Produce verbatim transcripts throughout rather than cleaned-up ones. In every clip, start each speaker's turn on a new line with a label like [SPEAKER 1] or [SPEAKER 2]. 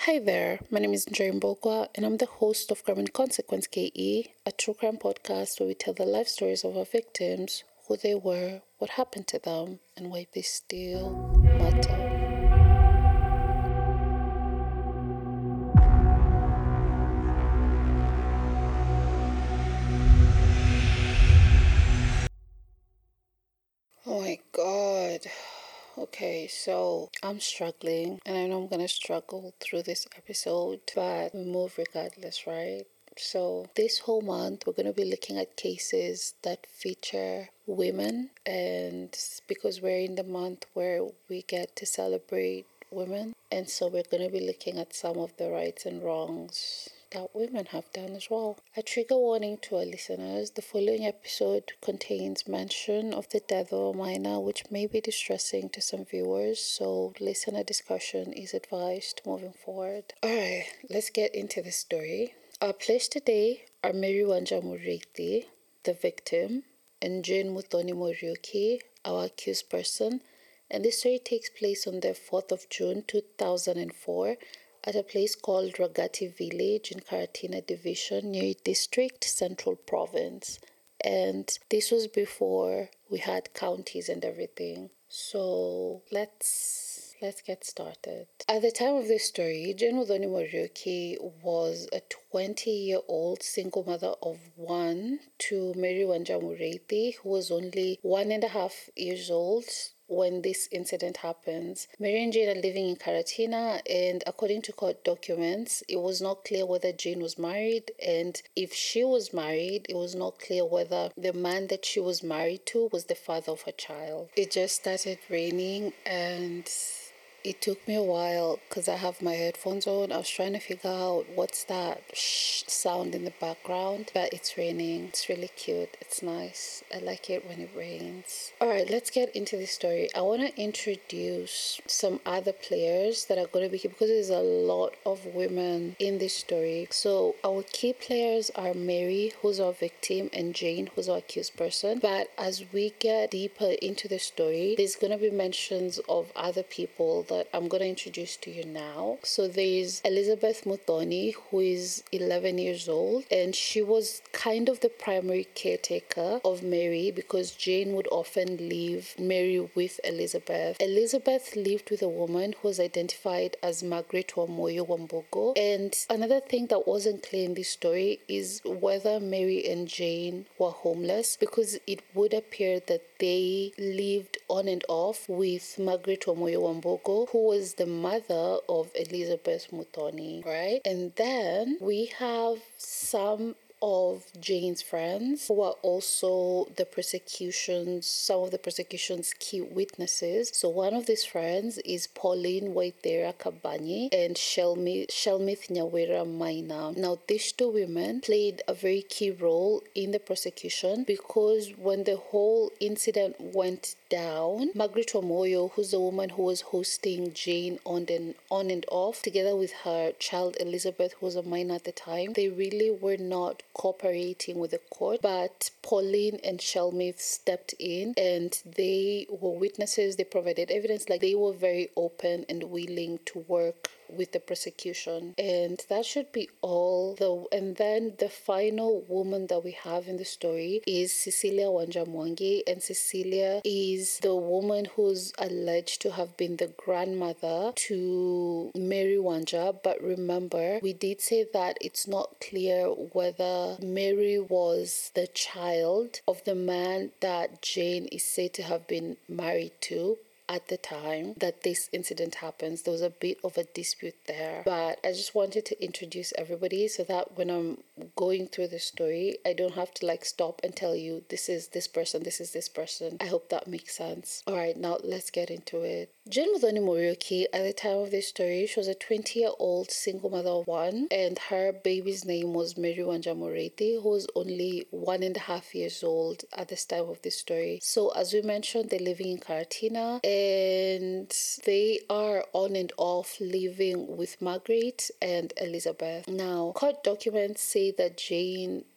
[SPEAKER 1] Hi there, my name is Njeri Mbogwa, and I'm the host of Crime and Consequence K E, a true crime podcast where we tell the life stories of our victims, who they were, what happened to them, and why they still matter. Oh my god. Okay, so I'm struggling, and I know I'm gonna struggle through this episode, but we move regardless, right? So, this whole month, we're going to be looking at cases that feature women, and because we're in the month where we get to celebrate women, and so we're going to be looking at some of the rights and wrongs that women have done as well. A trigger warning to our listeners: the following episode contains mention of the death of a minor, which may be distressing to some viewers, so listener discussion is advised moving forward. Alright, let's get into the story. Our players today are Mary Wanja Murithi, the victim, and Jane Muthoni Muriuki, our accused person, and this story takes place on the fourth of June two thousand four at a place called Ragati Village in Karatina Division near District Central Province. And this was before we had counties and everything. So let's let's get started. At the time of this story, Jane Muthoni Muriuki was a twenty-year-old single mother of one to Mary Wanja Murithi, who was only one and a half years old when this incident happens. Mary and Jane are living in Karatina, and according to court documents, it was not clear whether Jane was married, and if she was married, it was not clear whether the man that she was married to was the father of her child. It just started raining, and it took me a while because I have my headphones on. I was trying to figure out what's that shh sound in the background, but it's raining. It's really cute. It's nice. I like it when it rains. All right, let's get into the story. I want to introduce some other players that are going to be here because there's a lot of women in this story. So our key players are Mary, who's our victim, and Jane, who's our accused person. But as we get deeper into the story, there's going to be mentions of other people that I'm going to introduce to you now. So there's Elizabeth Muthoni, who is eleven years old, and she was kind of the primary caretaker of Mary because Jane would often leave Mary with Elizabeth. Elizabeth lived with a woman who was identified as Margaret Wamoyo Wambogo. And another thing that wasn't clear in this story is whether Mary and Jane were homeless, because it would appear that they lived on and off with Margaret Wamoyo Wambogo, who was the mother of Elizabeth Muthoni, right? And then we have some of Jane's friends who are also the prosecution's, some of the prosecution's key witnesses. So one of these friends is Pauline Waithera Kabani and Shelmi, Shelmith Nyawera Maina. Now, these two women played a very key role in the prosecution because when the whole incident went down, Margaret Wamoyo, who's the woman who was hosting Jane on and on and off, together with her child Elizabeth, who was a minor at the time, they really were not cooperating with the court. But Pauline and Shelmith stepped in and they were witnesses. They provided evidence. Like, they were very open and willing to work with the prosecution, and that should be all. The and then the final woman that we have in the story is Cecilia Wanja Mwangi, and Cecilia is the woman who's alleged to have been the grandmother to Mary Wanja. But remember, we did say that it's not clear whether Mary was the child of the man that Jane is said to have been married to at the time that this incident happens. There was a bit of a dispute there, but I just wanted to introduce everybody so that when I'm going through the story, I don't have to like stop and tell you this is this person, this is this person. I hope that makes sense. All right, now let's get into it. Jane Muthoni Muriuki, at the time of this story, she was a twenty-year-old single mother of one, and her baby's name was Mary Wanja Murithi, who was only one and a half years old at this time of this story. So as we mentioned, they're living in Karatina, and they are on and off living with Margaret and Elizabeth. Now, court documents say that Jane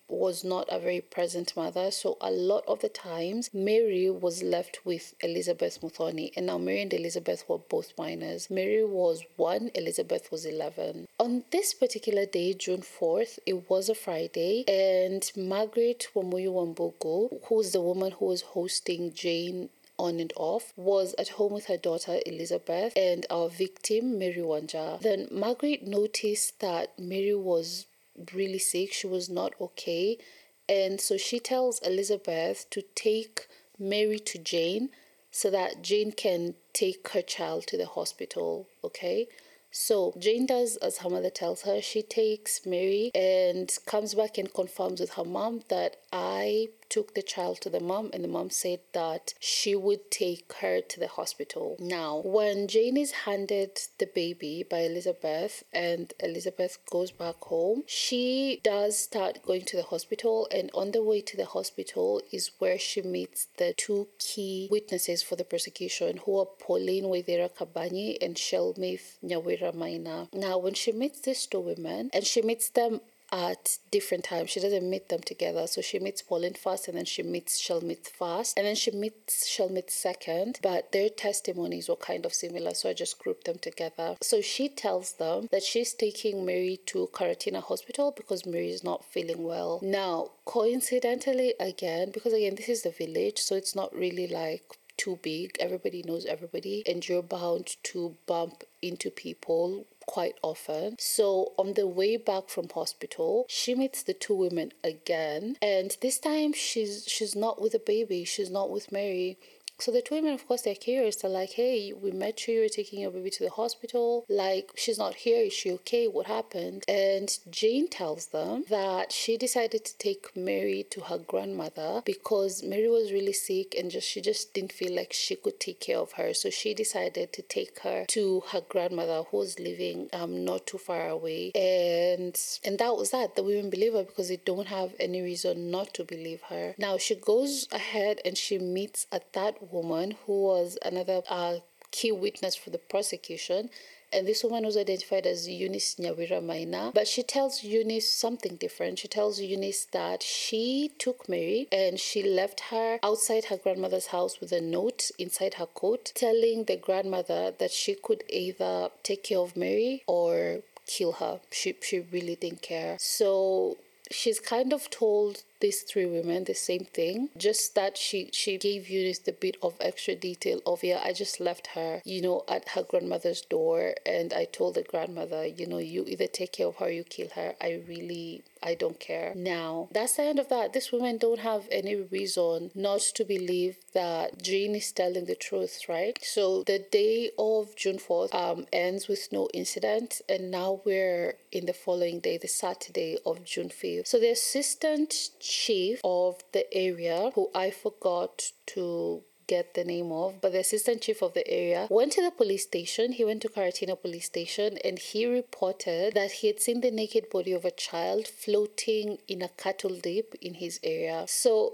[SPEAKER 1] was not a very present mother. So a lot of the times, Mary was left with Elizabeth Muthoni. And now Mary and Elizabeth were both minors. Mary was one, Elizabeth was eleven. On this particular day, June fourth, it was a Friday, and Margaret Wamuyu Wambugu, who's the woman who was hosting Jane on and off, was at home with her daughter Elizabeth and our victim Mary Wanja. Then Margaret noticed that Mary was really sick. She was not okay, and so she tells Elizabeth to take Mary to Jane so that Jane can take her child to the hospital. Okay, so Jane does as her mother tells her. She takes Mary and comes back and confirms with her mom that I took the child to the mom, and the mom said that she would take her to the hospital. Now, when Jane is handed the baby by Elizabeth and Elizabeth goes back home, she does start going to the hospital, and on the way to the hospital is where she meets the two key witnesses for the prosecution, who are Pauline Waithera Kabani and Shelmith Nyawira Maina. Now, when she meets these two women, and she meets them at different times. She doesn't meet them together. So she meets Pauline first, and then she meets Shelmith first, and then she meets Shelmith second, but their testimonies were kind of similar, so I just grouped them together. So she tells them that she's taking Mary to Karatina Hospital because Mary is not feeling well. Now, coincidentally, again, because again, this is the village, so it's not really like too big. Everybody knows everybody, and you're bound to bump into people quite often. So on the way back from hospital, she meets the two women again, and this time she's she's not with the baby, she's not with Mary. So the two women, of course, they're curious. They're like, hey, we met you, you're taking your baby to the hospital. Like, she's not here. Is she okay? What happened? And Jane tells them that she decided to take Mary to her grandmother because Mary was really sick and just she just didn't feel like she could take care of her. So she decided to take her to her grandmother, who was living um not too far away. And and that was that. The women believe her because they don't have any reason not to believe her. Now, she goes ahead and she meets at that woman who was another uh, key witness for the prosecution, and this woman was identified as Eunice Nyawira Maina, but she tells Eunice something different. She tells Eunice that she took Mary and she left her outside her grandmother's house with a note inside her coat telling the grandmother that she could either take care of Mary or kill her. She, she really didn't care. So she's kind of told these three women the same thing, just that she she gave Eunice the bit of extra detail of, yeah, I just left her, you know, at her grandmother's door, and I told the grandmother, you know, you either take care of her or you kill her. I really, I don't care. Now, that's the end of that. These women don't have any reason not to believe that Jane is telling the truth, right? So the day of June fourth um, ends with no incident, and now we're in the following day, the Saturday of June fifth. So the assistant chief of the area, who I forgot to get the name of, but the assistant chief of the area went to the police station. He went to Karatina police station and he reported that he had seen the naked body of a child floating in a cattle dip in his area. So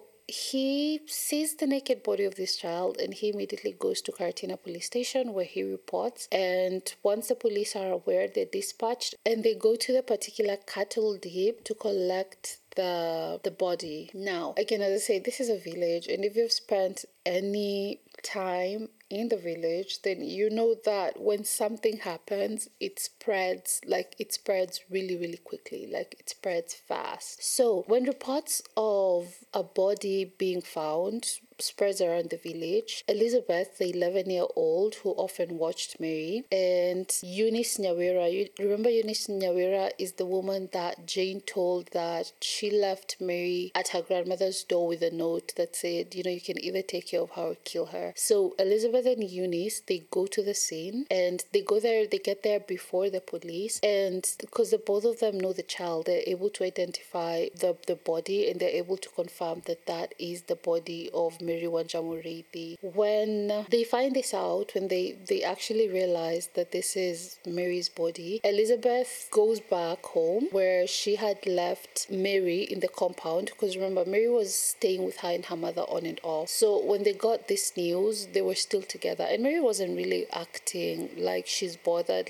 [SPEAKER 1] he sees the naked body of this child and he immediately goes to Karatina police station, where he reports, and once the police are aware, they're dispatched and they go to the particular cattle dip to collect the the body. Now, again, as I say, this is a village, and if you've spent any time in the village, then you know that when something happens, it spreads, like it spreads really, really quickly, like it spreads fast. So when reports of a body being found spreads around the village, Elizabeth, the eleven-year-old who often watched Mary, and Eunice Nyawira, you remember Eunice Nyawira is the woman that Jane told that she left Mary at her grandmother's door with a note that said, you know, you can either take care of her or kill her. So Elizabeth and Eunice, they go to the scene, and they go there, they get there before the police, and because the both of them know the child, they're able to identify the, the body, and they're able to confirm that that is the body of Mary Mary Wanja Muriithi. When they find this out, when they, they actually realize that this is Mary's body, Elizabeth goes back home where she had left Mary in the compound, because remember, Mary was staying with her and her mother on and off. So when they got this news, they were still together, and Mary wasn't really acting like she's bothered, like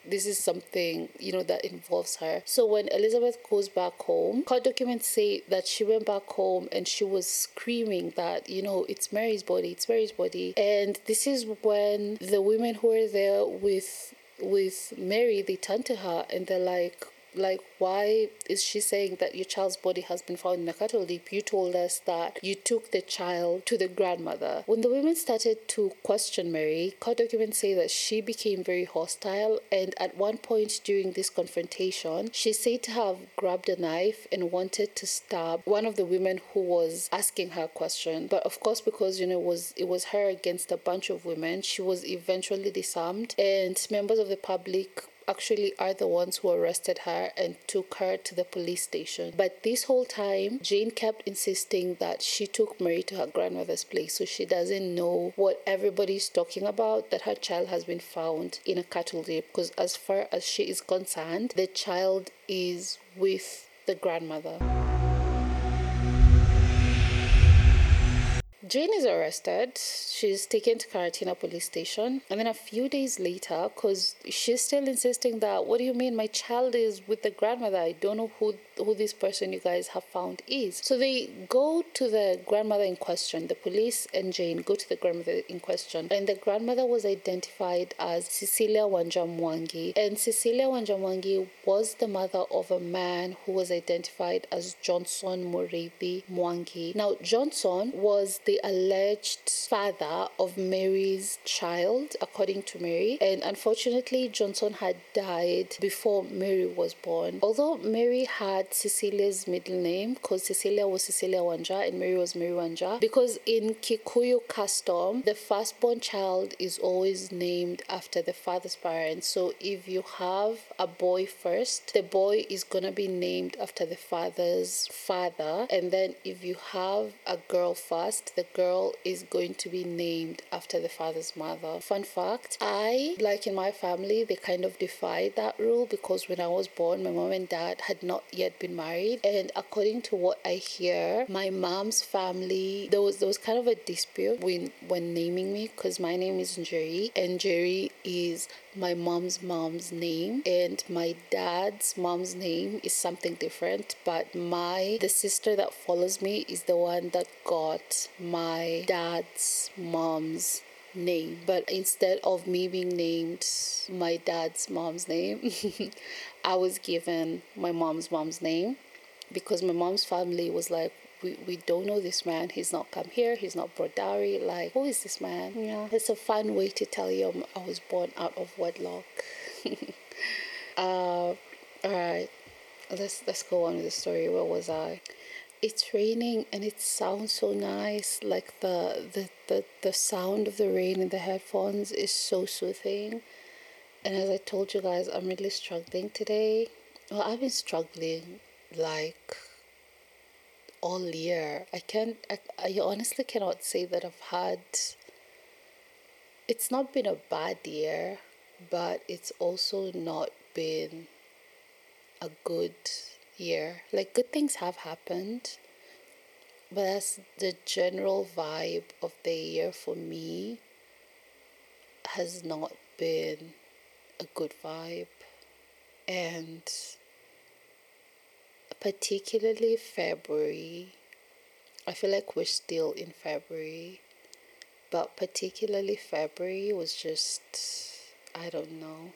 [SPEAKER 1] this is something, you know, that involves her. So when Elizabeth goes back home, court documents say that she went back home and she was screaming that, you know, it's Mary's body, it's Mary's body. And this is when the women who were there with with Mary, they turn to her and they're like, like, why is she saying that your child's body has been found in a cattle dip? You told us that you took the child to the grandmother. When the women started to question Mary, court documents say that she became very hostile, and at one point during this confrontation, she said to have grabbed a knife and wanted to stab one of the women who was asking her a question. But of course, because, you know, it was it was her against a bunch of women, she was eventually disarmed, and members of the public actually are the ones who arrested her and took her to the police station. But this whole time, Jane kept insisting that she took Mary to her grandmother's place, so she doesn't know what everybody's talking about, that her child has been found in a cattle dip, because as far as she is concerned, the child is with the grandmother. Jane is arrested. She's taken to Karatina police station. And then a few days later, because she's still insisting that, what do you mean? My child is with the grandmother. I don't know who, who this person you guys have found is. So they go to the grandmother in question. The police and Jane go to the grandmother in question. And the grandmother was identified as Cecilia Wanja Mwangi. And Cecilia Wanja Mwangi was the mother of a man who was identified as Johnson Mureithi Mwangi. Now, Johnson was the alleged father of Mary's child, according to Mary, and unfortunately Johnson had died before Mary was born. Although Mary had Cecilia's middle name, because Cecilia was Cecilia Wanja and Mary was Mary Wanja, because in Kikuyu custom, the firstborn child is always named after the father's parents. So if you have a boy first, the boy is gonna be named after the father's father, and then if you have a girl first, the girl is going to be named after the father's mother. Fun fact, I, like in my family, they kind of defied that rule, because when I was born, my mom and dad had not yet been married, and according to what I hear, my mom's family, there was there was kind of a dispute when when naming me, because my name is Njeri, and Njeri is my mom's mom's name, and my dad's mom's name is something different, but my the sister that follows me is the one that got my dad's mom's name. But instead of me being named my dad's mom's name, I was given my mom's mom's name, because my mom's family was like, we, we don't know this man, he's not come here, he's not brought dowry, like, who is this man? Yeah, it's a fun way to tell you I was born out of wedlock. uh, all right, let's let's go on with the story. Where was I? It's raining and it sounds so nice, like the, the, the, the sound of the rain in the headphones is so soothing. And as I told you guys, I'm really struggling today. Well, I've been struggling like all year. I can't, I, I honestly cannot say that I've had, it's not been a bad year, but it's also not been a good year. Like, good things have happened, but that's the general vibe of the year for me has not been a good vibe. And particularly February, I feel like we're still in February, but particularly February was just, I don't know.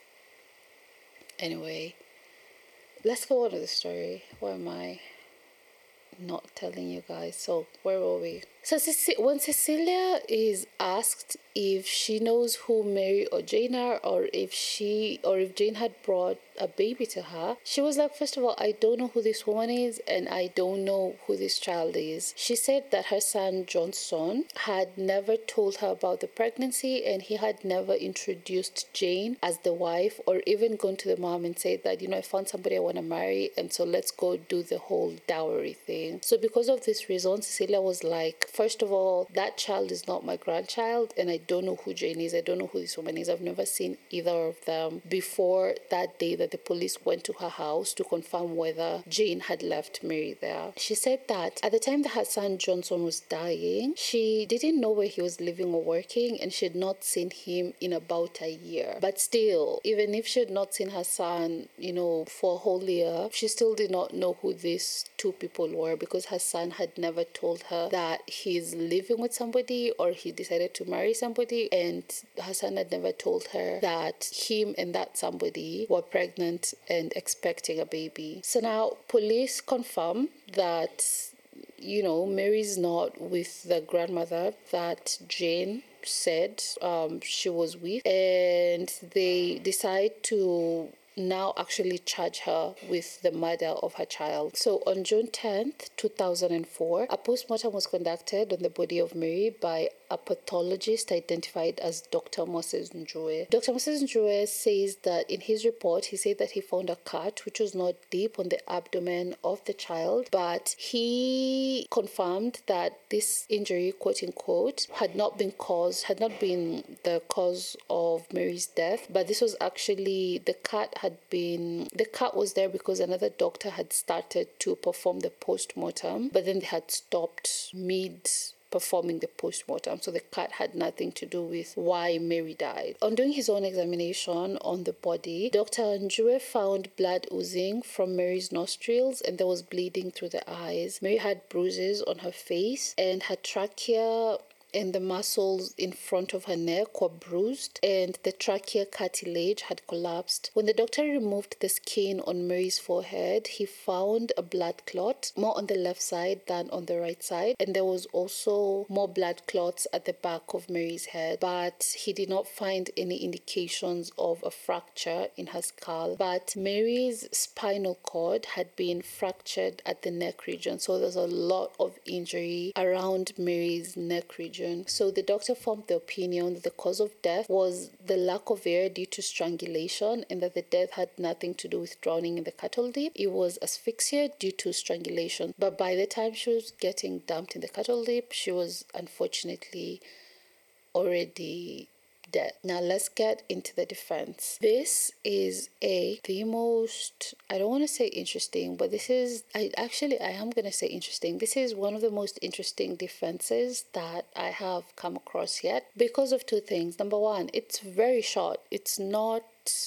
[SPEAKER 1] Anyway, let's go on to the story. Why am I not telling you guys? So where were we? So Ceci- when Cecilia is asked if she knows who Mary or Jane are, or if she or if Jane had brought a baby to her, she was like, first of all, I don't know who this woman is, and I don't know who this child is. She said that her son Johnson had never told her about the pregnancy, and he had never introduced Jane as the wife, or even gone to the mom and said that, you know, I found somebody I want to marry, and so let's go do the whole dowry thing. So because of this reason, Cecilia was like, first of all, that child is not my grandchild, and I don't know who Jane is. I don't know who this woman is. I've never seen either of them before that day that the police went to her house to confirm whether Jane had left Mary there. She said that at the time that her son Johnson was dying, she didn't know where he was living or working, and she had not seen him in about a year. But still, even if she had not seen her son, you know, for a whole year, she still did not know who these two people were, because her son had never told her that he's living with somebody or he decided to marry somebody, and her son had never told her that him and that somebody were pregnant and expecting a baby. So now police confirm that, you know, Mary's not with the grandmother that Jane said um, she was with, and they decide to now actually charge her with the murder of her child. So on June tenth, two thousand four, a postmortem was conducted on the body of Mary by a pathologist identified as Doctor Moses Njue. Doctor Moses Njue says that in his report, he said that he found a cut which was not deep on the abdomen of the child, but he confirmed that this injury, quote unquote, had not been caused, had not been the cause of Mary's death, but this was actually, the cut had been, the cut was there because another doctor had started to perform the postmortem, but then they had stopped mid performing the postmortem, so the cut had nothing to do with why Mary died. On doing his own examination on the body, Doctor Njue found blood oozing from Mary's nostrils, and there was bleeding through the eyes. Mary had bruises on her face, and her trachea and the muscles in front of her neck were bruised, and the trachea cartilage had collapsed. When the doctor removed the skin on Mary's forehead, he found a blood clot, more on the left side than on the right side, and there was also more blood clots at the back of Mary's head, but he did not find any indications of a fracture in her skull. But Mary's spinal cord had been fractured at the neck region, so there's a lot of injury around Mary's neck region. So the doctor formed the opinion that the cause of death was the lack of air due to strangulation, and that the death had nothing to do with drowning in the cattle dip. It was asphyxia due to strangulation. But by the time she was getting dumped in the cattle dip, she was unfortunately already dead. Now let's get into the defense. This is a the most, I don't want to say interesting, but this is, I actually, I am going to say interesting. This is one of the most interesting defenses that I have come across yet, because of two things. Number one, it's very short. It's not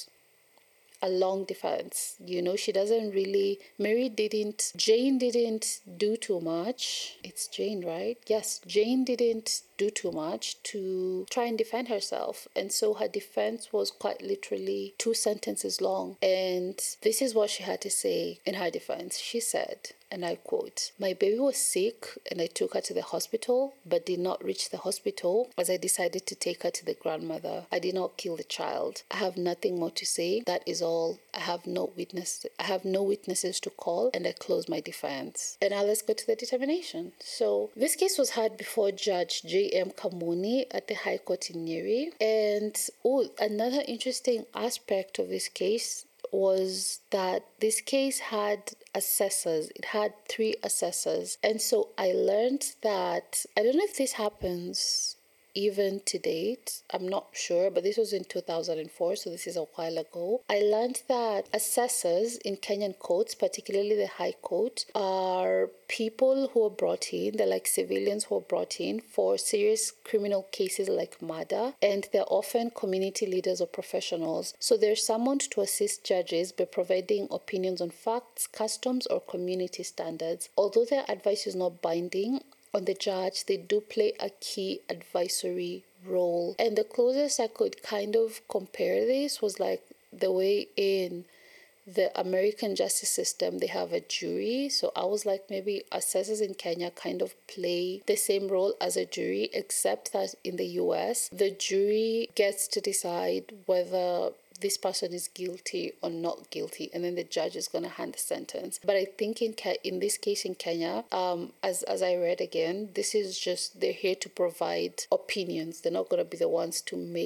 [SPEAKER 1] a long defense. You know, she doesn't really, Mary didn't, Jane didn't do too much. It's Jane, right? Yes, Jane didn't do too much to try and defend herself. And so her defense was quite literally two sentences long. And this is what she had to say in her defense. She said, and I quote, "My baby was sick and I took her to the hospital, but did not reach the hospital as I decided to take her to the grandmother. I did not kill the child. I have nothing more to say. That is all. I have no witness. I have no witnesses to call, and I close my defense." And now let's go to the determination. So this case was heard before Judge J M Kamuni at the High Court in Nyeri. And oh, another interesting aspect of this case was that this case had assessors. It had three assessors. And so I learned that, I don't know if this happens even to date, I'm not sure, but this was in two thousand four, so this is a while ago. I learned that assessors in Kenyan courts, particularly the High Court, are people who are brought in, they're like civilians who are brought in for serious criminal cases like murder, and they're often community leaders or professionals. So they're summoned to assist judges by providing opinions on facts, customs, or community standards. Although their advice is not binding on the judge, they do play a key advisory role. And the closest I could kind of compare this was like the way in the American justice system, they have a jury. So I was like, maybe assessors in Kenya kind of play the same role as a jury, except that in the U S, the jury gets to decide whether this person is guilty or not guilty, and then the judge is going to hand the sentence. But I think in Ke- in this case in Kenya, um, as as I read again, this is just, they're here to provide opinions. They're not going to be the ones to make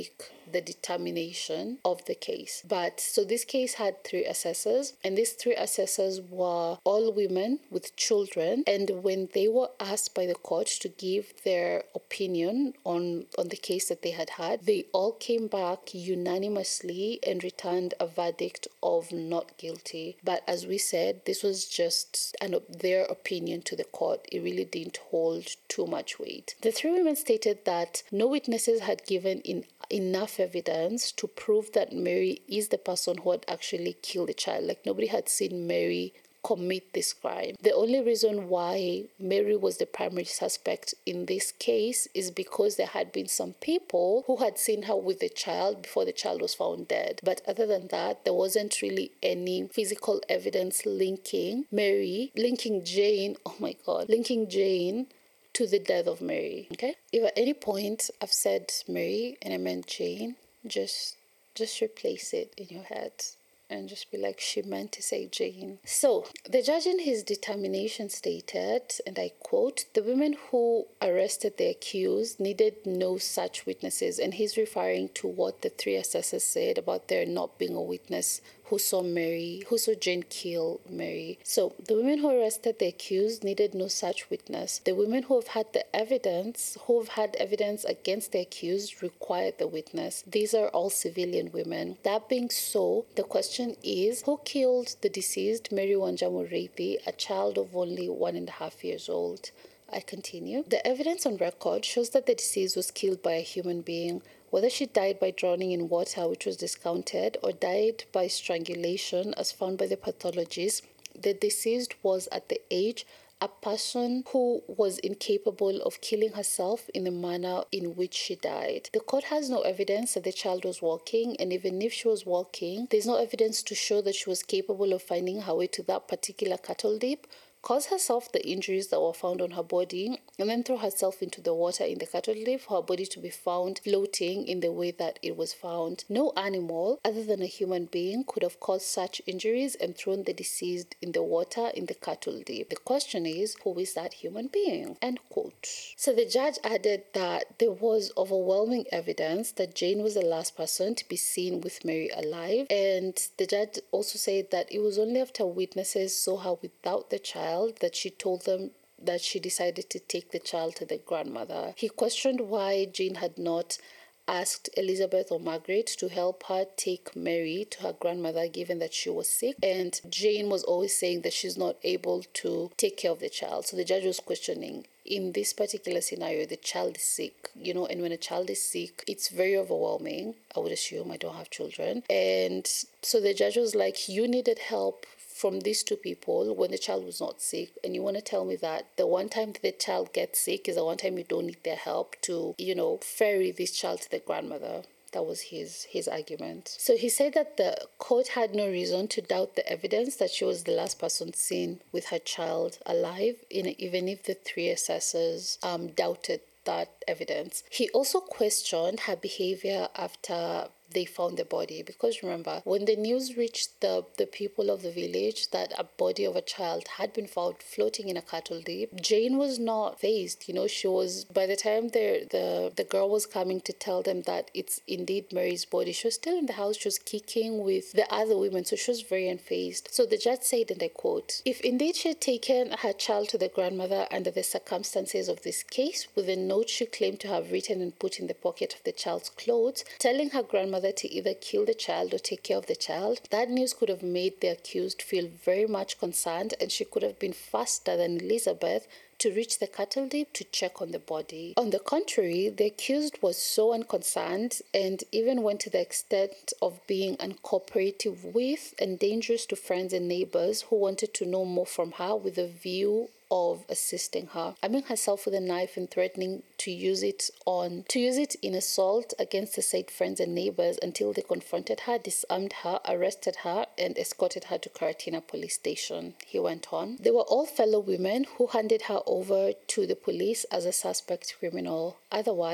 [SPEAKER 1] the determination of the case. But so this case had three assessors, and these three assessors were all women with children. And when they were asked by the court to give their opinion on, on the case that they had had, they all came back unanimously and returned a verdict of not guilty. But as we said, this was just an, their opinion to the court. It really didn't hold too much weight. The three women stated that no witnesses had given in enough evidence to prove that Mary is the person who had actually killed the child. Like, nobody had seen Mary commit this crime. The only reason why Mary was the primary suspect in this case is because there had been some people who had seen her with the child before the child was found dead. But other than that, there wasn't really any physical evidence linking Mary, linking Jane, oh my God, linking Jane to the death of Mary. Okay? If at any point I've said Mary and I meant Jane, just just replace it in your head and just be like, she meant to say Jane. So the judge in his determination stated, and I quote, the women who arrested the accused needed no such witnesses. And he's referring to what the three assessors said about there not being a witness who saw Mary, who saw Jane kill Mary. So the women who arrested the accused needed no such witness. The women who have had the evidence, who have had evidence against the accused, required the witness. These are all civilian women. That being so, the question is, who killed the deceased Mary Wanjamu Reithi, a child of only one and a half years old? I continue. The evidence on record shows that the deceased was killed by a human being. Whether she died by drowning in water, which was discounted, or died by strangulation, as found by the pathologist, the deceased was at the age a person who was incapable of killing herself in the manner in which she died. The court has no evidence that the child was walking, and even if she was walking, there's no evidence to show that she was capable of finding her way to that particular cattle dip, cause herself the injuries that were found on her body, and then throw herself into the water in the cattle dip for her body to be found floating in the way that it was found. No animal other than a human being could have caused such injuries and thrown the deceased in the water in the cattle dip. The question is, who is that human being? End quote. So the judge added that there was overwhelming evidence that Jane was the last person to be seen with Mary alive, and the judge also said that it was only after witnesses saw her without the child that she told them that she decided to take the child to the grandmother. He questioned why Jane had not asked Elizabeth or Margaret to help her take Mary to her grandmother, given that she was sick, and Jane was always saying that she's not able to take care of the child. So the judge was questioning, in this particular scenario, the child is sick, you know, and when a child is sick, it's very overwhelming. I would assume, I don't have children. And so the judge was like, you needed help from these two people when the child was not sick, and you want to tell me that the one time that the child gets sick is the one time you don't need their help to, you know, ferry this child to the grandmother. That was his his argument. So he said that the court had no reason to doubt the evidence that she was the last person seen with her child alive, in, even if the three assessors um, doubted that evidence. He also questioned her behavior after they found the body, because remember, when the news reached the the people of the village that a body of a child had been found floating in a cattle dip, Jane was not fazed. You know, she was, by the time the the the girl was coming to tell them that it's indeed Mary's body, she was still in the house. She was kicking with the other women, so she was very unfazed. So the judge said, and I quote, if indeed she had taken her child to the grandmother under the circumstances of this case, with a note she claimed to have written and put in the pocket of the child's clothes, telling her grandmother to either kill the child or take care of the child, that news could have made the accused feel very much concerned, and she could have been faster than Elizabeth to reach the cattle dip to check on the body. On the contrary, the accused was so unconcerned and even went to the extent of being uncooperative with and dangerous to friends and neighbors who wanted to know more from her with a view of assisting her, arming herself with a knife and threatening to use it on to use it in assault against the said friends and neighbors until they confronted her, disarmed her, arrested her, and escorted her to Karatina police station. He went on. They were all fellow women who handed her over to the police as a suspect criminal. Otherwise,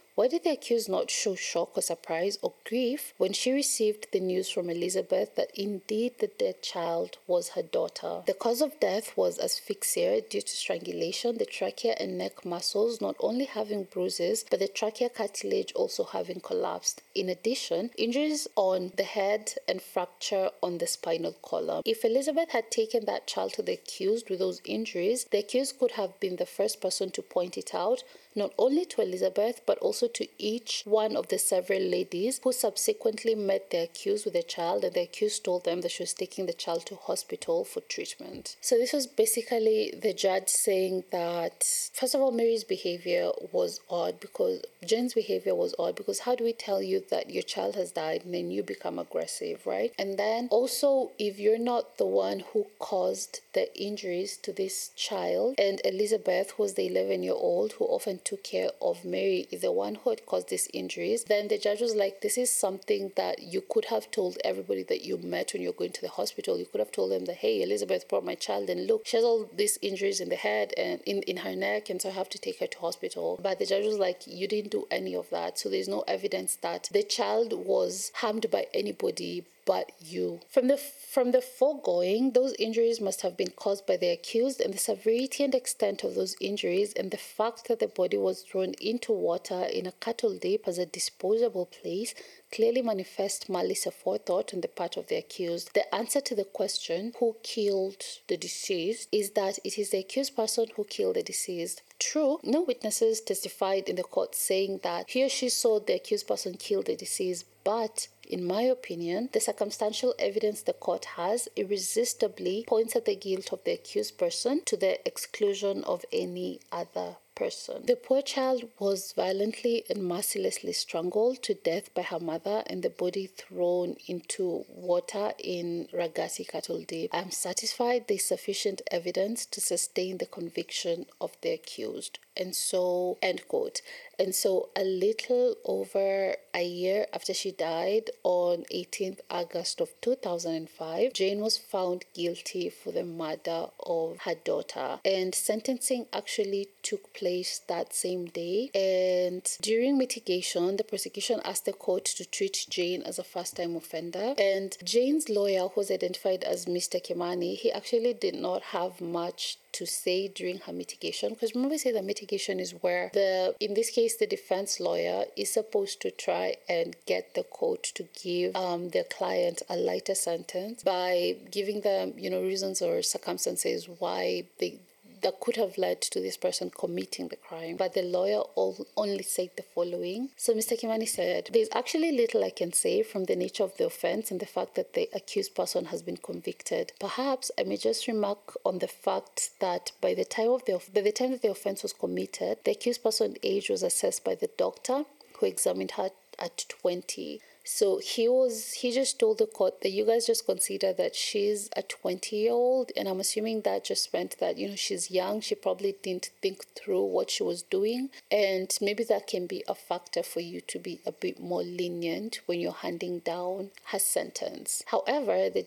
[SPEAKER 1] Why did the accused not show shock or surprise or grief when she received the news from Elizabeth that indeed the dead child was her daughter? The cause of death was asphyxia due to strangulation, the trachea and neck muscles not only having bruises, but the trachea cartilage also having collapsed. In addition, injuries on the head and fracture on the spinal column. If Elizabeth had taken that child to the accused with those injuries, the accused could have been the first person to point it out, not only to Elizabeth, but also to each one of the several ladies who subsequently met the accused with the child, and the accused told them that she was taking the child to hospital for treatment. So this was basically the judge saying that, first of all, Mary's behavior was odd because Jane's behavior was odd because how do we tell you that your child has died and then you become aggressive, right? And then also, if you're not the one who caused the injuries to this child, and Elizabeth, who was the eleven-year-old who often took care of Mary, is the one who had caused these injuries, then the judge was like, this is something that you could have told everybody that you met when you're going to the hospital. You could have told them that, hey, Elizabeth brought my child and look, she has all these injuries in the head and in, in her neck, and so I have to take her to hospital. But the judge was like, you didn't do any of that. So there's no evidence that the child was harmed by anybody but you. From the from the foregoing, those injuries must have been caused by the accused, and the severity and extent of those injuries and the fact that the body was thrown into water in a cattle dip as a disposable place clearly manifest malice aforethought on the part of the accused. The answer to the question, who killed the deceased, is that it is the accused person who killed the deceased. True, no witnesses testified in the court saying that he or she saw the accused person kill the deceased, but in my opinion, the circumstantial evidence the court has irresistibly points at the guilt of the accused person to the exclusion of any other person. The poor child was violently and mercilessly strangled to death by her mother and the body thrown into water in Ragati Cattle Dip. I am satisfied there is sufficient evidence to sustain the conviction of the accused. And so, end quote. And so a little over a year after she died, on eighteenth August of two thousand five, Jane was found guilty for the murder of her daughter. And sentencing actually took place that same day. And during mitigation, the prosecution asked the court to treat Jane as a first-time offender. And Jane's lawyer, who was identified as Mister Kimani, he actually did not have much to say during her mitigation, because remember I said that mitigation is where the in this case the defense lawyer is supposed to try and get the court to give um their client a lighter sentence by giving them, you know, reasons or circumstances why they that could have led to this person committing the crime. But the lawyer all, only said the following. So Mister Kimani said, there's actually little I can say from the nature of the offense and the fact that the accused person has been convicted. Perhaps I may just remark on the fact that by the time of the by the time that the offense was committed, the accused person's age was assessed by the doctor who examined her at twenty. So he was, he just told the court that you guys just consider that she's a twenty-year-old, and I'm assuming that just meant that, you know, she's young, she probably didn't think through what she was doing, and maybe that can be a factor for you to be a bit more lenient when you're handing down her sentence. However, the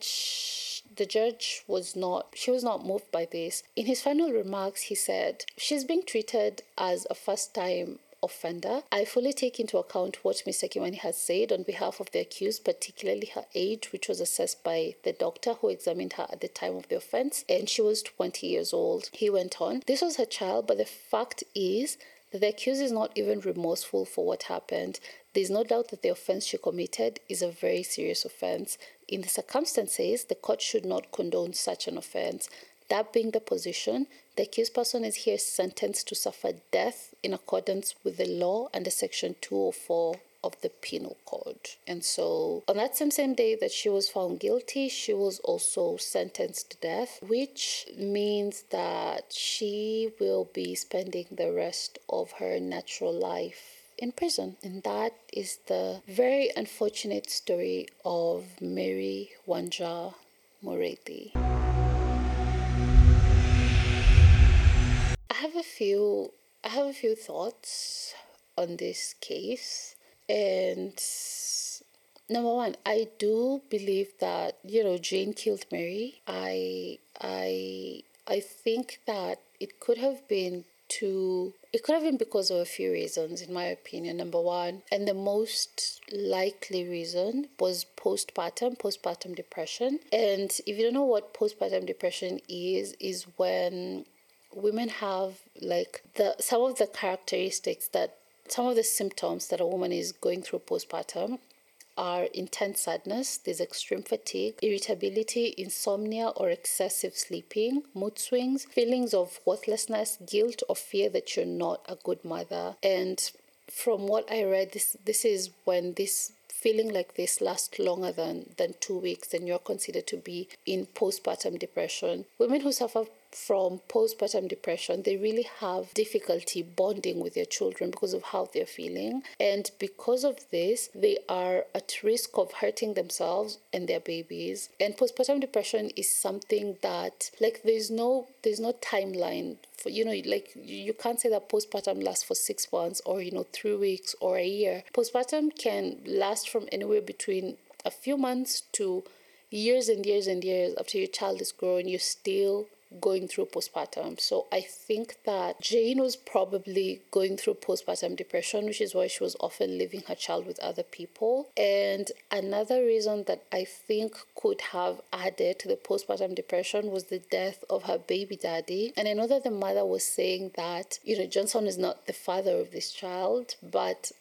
[SPEAKER 1] judge The judge was not, she was not moved by this. In his final remarks, he said, she's being treated as a first-time offender. I fully take into account what Mister Kimani has said on behalf of the accused, particularly her age, which was assessed by the doctor who examined her at the time of the offense, and she was twenty years old. He went on, this was her child, but the fact is that the accused is not even remorseful for what happened. There is no doubt that the offense she committed is a very serious offense. In the circumstances, the court should not condone such an offense. That being the position, the accused person is here sentenced to suffer death in accordance with the law under Section two oh four of the Penal Code. And so, on that same, same day that she was found guilty, she was also sentenced to death, which means that she will be spending the rest of her natural life in prison. And that is the very unfortunate story of Mary Wanja Mureithi. I have a few I have a few thoughts on this case. And number one, I do believe that, you know, Jane killed Mary. I I I think that it could have been to, it could have been because of a few reasons, in my opinion. Number one, and the most likely reason, was postpartum, postpartum depression. And if you don't know what postpartum depression is, is when women have like the some of the characteristics that some of the symptoms that a woman is going through postpartum are intense sadness, there's extreme fatigue, irritability, insomnia or excessive sleeping, mood swings, feelings of worthlessness, guilt or fear that you're not a good mother. And from what I read, this this is when this feeling like this lasts longer than, than two weeks, and you're considered to be in postpartum depression. Women who suffer from postpartum depression, they really have difficulty bonding with their children because of how they're feeling. And because of this, they are at risk of hurting themselves and their babies. And postpartum depression is something that, like, there's no there's no timeline for, you know, like, you can't say that postpartum lasts for six months or, you know, three weeks or a year. Postpartum can last from anywhere between a few months to years and years and years. After your child is grown, you're still going through postpartum. So I think that Jane was probably going through postpartum depression, which is why she was often leaving her child with other people. And another reason that I think could have added to the postpartum depression was the death of her baby daddy. And I know that the mother was saying that, you know, Johnson is not the father of this child, but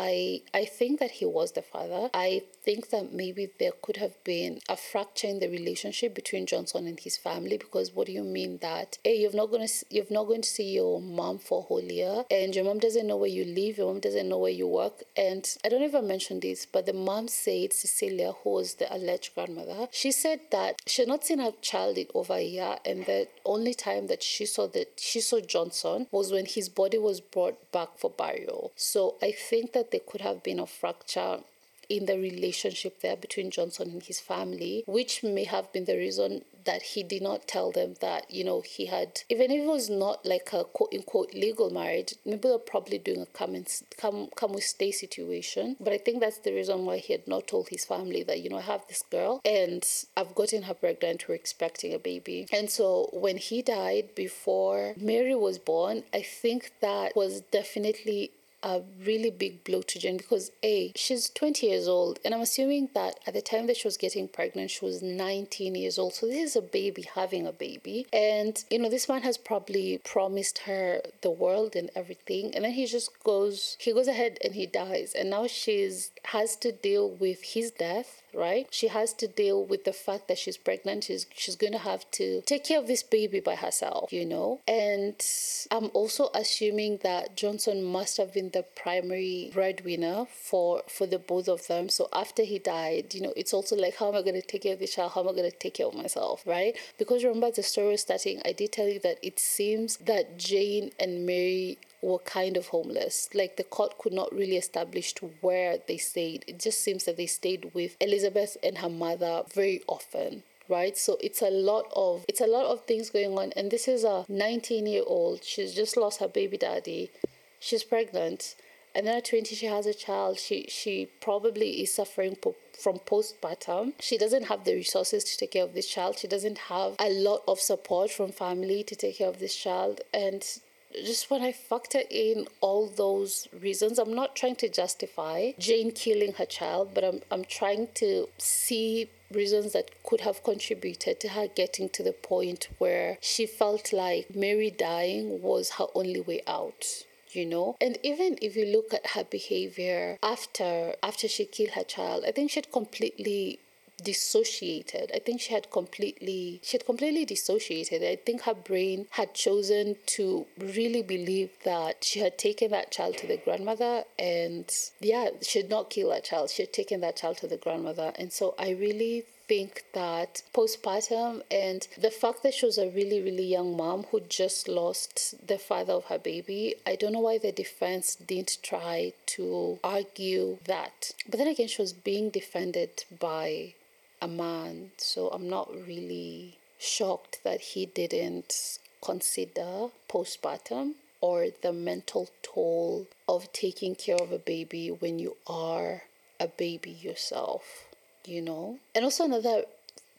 [SPEAKER 1] I I think that he was the father. I think that maybe there could have been a fracture in the relationship between Johnson and his family, because what do you mean that, hey, you're not going to you're not going to see your mom for a whole year, and your mom doesn't know where you live, your mom doesn't know where you work. And I don't know if I mentioned this, but the mom said, Cecilia, who was the alleged grandmother, she said that she had not seen her child in over a year, and the only time that she saw that she saw Johnson was when his body was brought back for burial. So I think that there could have been a fracture in the relationship there between Johnson and his family, which may have been the reason that he did not tell them that, you know, he had, even if it was not like a quote-unquote legal marriage, maybe they're probably doing a come and come come with stay situation. But I think that's the reason why he had not told his family that, you know, I have this girl and I've gotten her pregnant, we're expecting a baby. And so when he died before Mary was born, I think that was definitely a really big blow to Jane, because A, she's twenty years old, and I'm assuming that at the time that she was getting pregnant, she was nineteen years old. So this is a baby having a baby. And, you know, this man has probably promised her the world and everything. And then he just goes, he goes ahead and he dies. And now she's has to deal with his death, right? She has to deal with the fact that she's pregnant. She's, she's going to have to take care of this baby by herself, you know? And I'm also assuming that Johnson must have been the primary breadwinner for for the both of them. So after he died, you know, it's also like, how am I going to take care of this child? How am I going to take care of myself, right? Because remember, the story was starting, I did tell you that it seems that Jane and Mary were kind of homeless. Like, the court could not really establish to where they stayed. It just seems that they stayed with Elizabeth and her mother very often. Right, so it's a lot of it's a lot of things going on, and this is a nineteen year old. She's just lost her baby daddy. She's pregnant, and then at twenty she has a child. She she probably is suffering po- from postpartum. She doesn't have the resources to take care of this child. She doesn't have a lot of support from family to take care of this child. And just when I factor in all those reasons, I'm not trying to justify Jane killing her child, but I'm I'm trying to see reasons that could have contributed to her getting to the point where she felt like Mary dying was her only way out, you know. And even if you look at her behavior after after she killed her child, I think she had completely dissociated. I think she had completely she had completely dissociated. I think her brain had chosen to really believe that she had taken that child to the grandmother, and yeah, she had not killed that child. She had taken that child to the grandmother. And so I really think that postpartum, and the fact that she was a really, really young mom who just lost the father of her baby, I don't know why the defense didn't try to argue that. But then again, she was being defended by a man, so I'm not really shocked that he didn't consider postpartum or the mental toll of taking care of a baby when you are a baby yourself, you know. And also another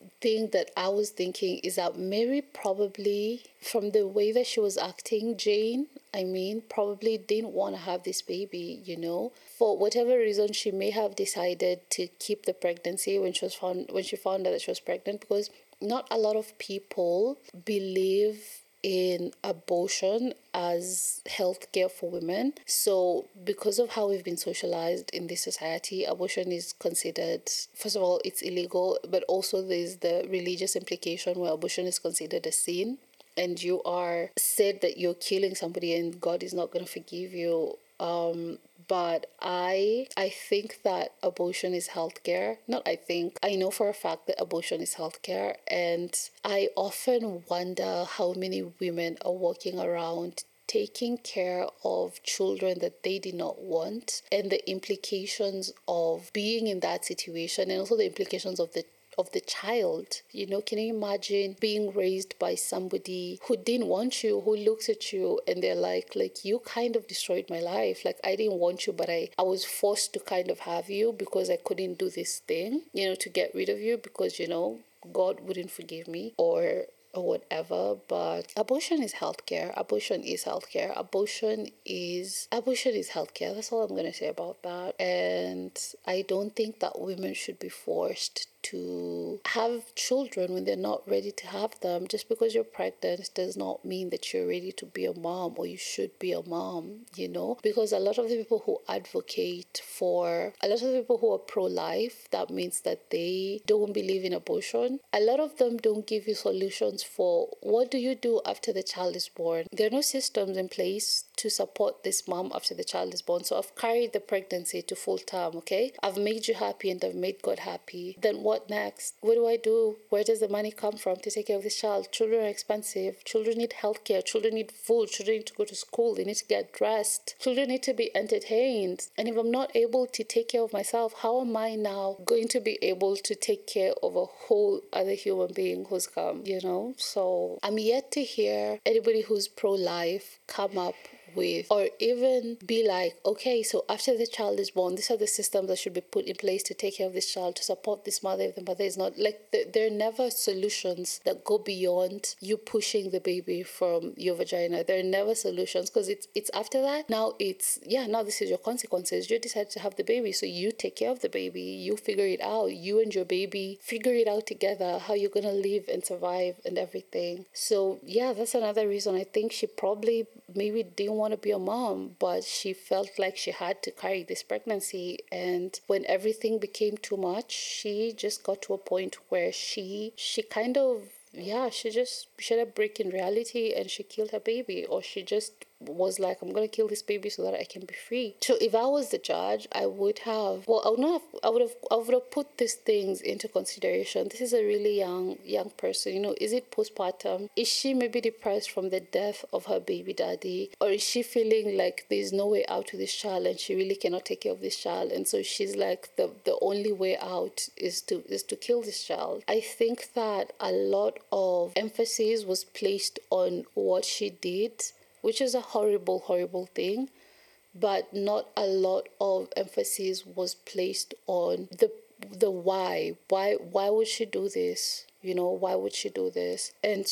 [SPEAKER 1] thing that I was thinking is that Mary probably, from the way that she was acting, Jane, I mean, probably didn't want to have this baby, you know. For whatever reason, she may have decided to keep the pregnancy when she was found when she found out that she was pregnant, because not a lot of people believe in abortion as healthcare for women. So because of how we've been socialized in this society, abortion is considered, first of all, it's illegal, but also there's the religious implication where abortion is considered a sin, and you are said that you're killing somebody and God is not going to forgive you. Um, but I I think that abortion is healthcare. Not I think, I know for a fact that abortion is healthcare, and I often wonder how many women are walking around taking care of children that they did not want, and the implications of being in that situation, and also the implications of the of the child. You know, can you imagine being raised by somebody who didn't want you, who looks at you and they're like, like, you kind of destroyed my life. Like, I didn't want you, but I, I was forced to kind of have you because I couldn't do this thing, you know, to get rid of you because, you know, God wouldn't forgive me or or whatever. But abortion is healthcare. Abortion is healthcare. Abortion is abortion is healthcare. That's all I'm gonna say about that. And I don't think that women should be forced to have children when they're not ready to have them. Just because you're pregnant does not mean that you're ready to be a mom or you should be a mom, you know? Because a lot of the people who advocate for, a lot of the people who are pro-life, that means that they don't believe in abortion. A lot of them don't give you solutions for what do you do after the child is born. There are no systems in place to support this mom after the child is born. So I've carried the pregnancy to full term, okay? I've made you happy and I've made God happy. Then what next? What do I do? Where does the money come from to take care of this child? Children are expensive. Children need healthcare. Children need food. Children need to go to school. They need to get dressed. Children need to be entertained. And if I'm not able to take care of myself, how am I now going to be able to take care of a whole other human being who's come, you know? So I'm yet to hear anybody who's pro-life come up with, or even be like, okay, so after the child is born, these are the systems that should be put in place to take care of this child, to support this mother if the mother is not, like, there are never solutions that go beyond you pushing the baby from your vagina. There are never solutions, because it's it's after that, now it's, yeah, now this is your consequences. You decided to have the baby, so you take care of the baby, you figure it out, you and your baby figure it out together, how you're gonna live and survive and everything. So yeah, that's another reason I think she probably maybe didn't want to be a mom, but she felt like she had to carry this pregnancy. And when everything became too much, she just got to a point where she she kind of, yeah, she just she had a break in reality and she killed her baby, or she just was like, I'm gonna kill this baby so that I can be free. So if I was the judge, I would have, well, I would not have, I would have, I would have put these things into consideration. This is a really young, young person. You know, is it postpartum? Is she maybe depressed from the death of her baby daddy, or is she feeling like there's no way out to this child and she really cannot take care of this child, and so she's like, the the only way out is to is to kill this child? I think that a lot of emphasis was placed on what she did, which is a horrible, horrible thing, but not a lot of emphasis was placed on the the why. Why why would she do this? You know, why would she do this? And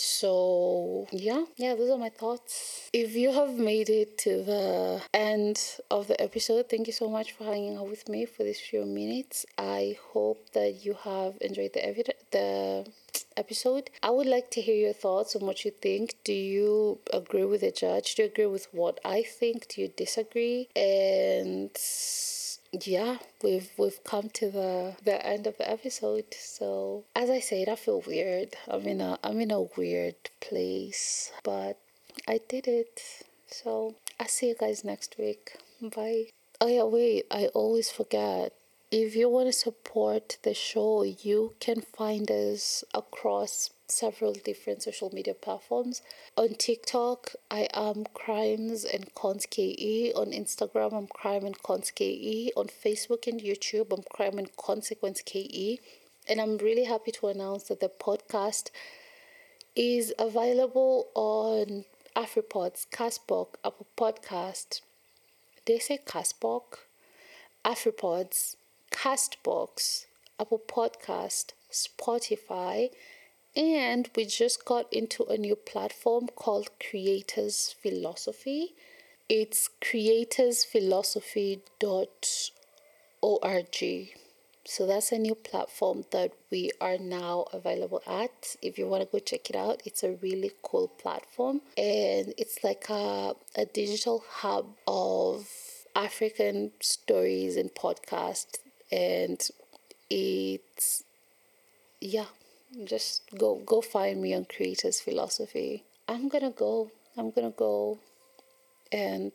[SPEAKER 1] so, yeah, yeah, those are my thoughts. If you have made it to the end of the episode, thank you so much for hanging out with me for these few minutes. I hope that you have enjoyed the evi- the episode. I would like to hear your thoughts on what you think. Do you agree with the judge? Do you agree with what I think? Do you disagree? And yeah, we've we've come to the the end of the episode. So as I said, I feel weird. I'm in a I'm in a weird place, but I did it. So I'll see you guys next week. Bye. Oh yeah, wait, I always forget. If you want to support the show, you can find us across several different social media platforms. On TikTok, I am Crimes and Cons K E. On Instagram, I'm Crime and Cons K E. On Facebook and YouTube, I'm Crime and Consequence K E. And I'm really happy to announce that the podcast is available on AfriPods, Castbox, Apple Podcast. Did I say Castbox? AfriPods, Castbox, Apple Podcast, Spotify, and we just got into a new platform called Creators Philosophy. It's creators philosophy dot org. So that's a new platform that we are now available at. If you want to go check it out, it's a really cool platform. And it's like a, a digital hub of African stories and podcasts. And it's, yeah, just go go find me on Creators Philosophy. I'm gonna go. I'm gonna go and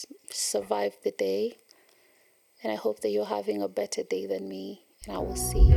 [SPEAKER 1] survive the day. And I hope that you're having a better day than me. And I will see you